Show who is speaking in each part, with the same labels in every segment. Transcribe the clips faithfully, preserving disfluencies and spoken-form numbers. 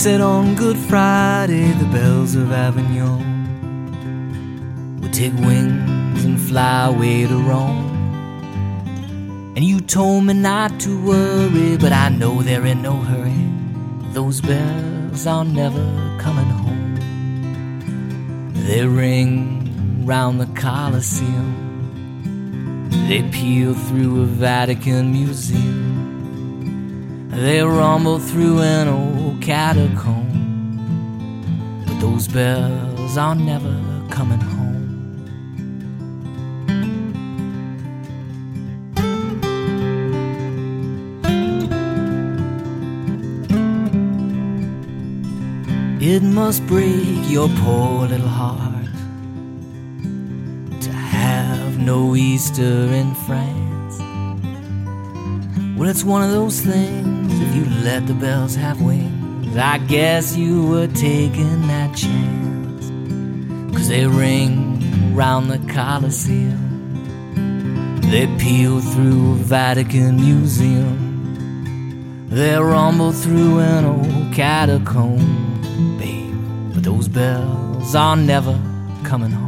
Speaker 1: said on Good Friday the bells of Avignon would take wings and fly away to Rome. And you told me not to worry, but I know they're in no hurry. Those bells are never coming home. They ring round the Colosseum, they peal through a Vatican museum, they rumble through an old catacomb, but those bells are never coming home. It must break your poor little heart to have no Easter in France. Well, it's one of those things, if you let the bells have wings, I guess you were taking that chance. 'Cause they ring round the Colosseum, they peal through a Vatican museum, they rumble through an old catacomb, babe, but those bells are never coming home.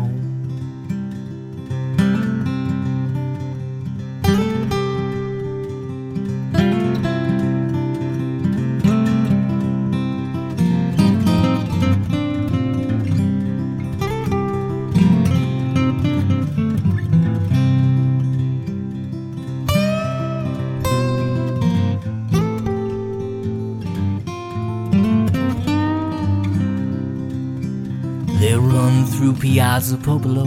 Speaker 1: They run through Piazza Popolo,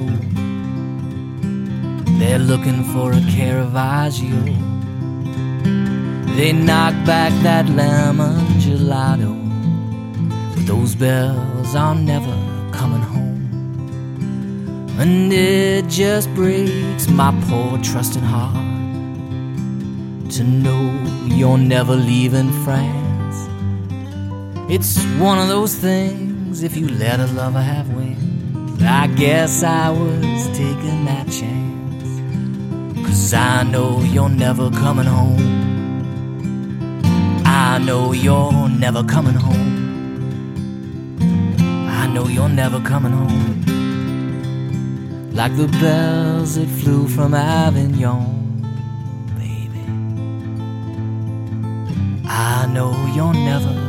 Speaker 1: they're looking for a Caravaggio, they knock back that lemon gelato, but those bells are never coming home. And it just breaks my poor trusting heart to know you're never leaving France. It's one of those things, if you let a lover have wings, I guess I was taking that chance. 'Cause I know you're never coming home, I know you're never coming home, I know you're never coming home. Like the bells that flew from Avignon, baby, I know you're never